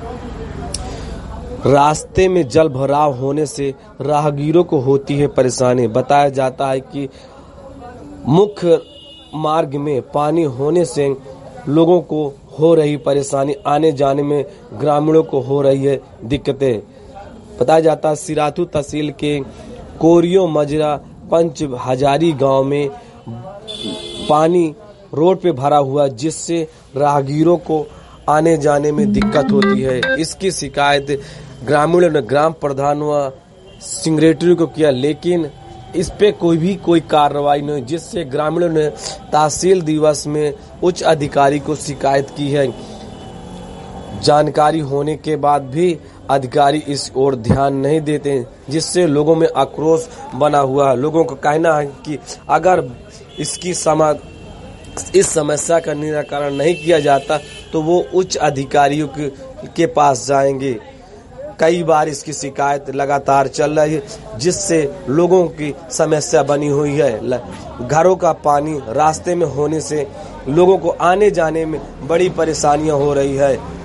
रास्ते में जल भराव होने से राहगीरों को होती है परेशानी। बताया जाता है कि मुख्य मार्ग में पानी होने से लोगों को हो रही परेशानी, आने जाने में ग्रामीणों को हो रही है दिक्कतें। बताया जाता है सिराथू तहसील के कोरियो मजरा पंच हजारी गांव में पानी रोड पे भरा हुआ, जिससे राहगीरों को आने जाने में दिक्कत होती है। इसकी शिकायत ग्रामीणों ने ग्राम प्रधान व सेक्रेटरी को किया, लेकिन इस पे कोई कार्रवाई नहीं, जिससे ग्रामीणों ने तहसील दिवस में उच्च अधिकारी को शिकायत की है। जानकारी होने के बाद भी अधिकारी इस ओर ध्यान नहीं देते, जिससे लोगों में आक्रोश बना हुआ है। लोगों का कहना है कि अगर इस समस्या का निराकरण नहीं किया जाता तो वो उच्च अधिकारियों के पास जाएंगे। कई बार इसकी शिकायत लगातार चल रही है, जिससे लोगों की समस्या बनी हुई है। घरों का पानी रास्ते में होने से लोगों को आने जाने में बड़ी परेशानियां हो रही है।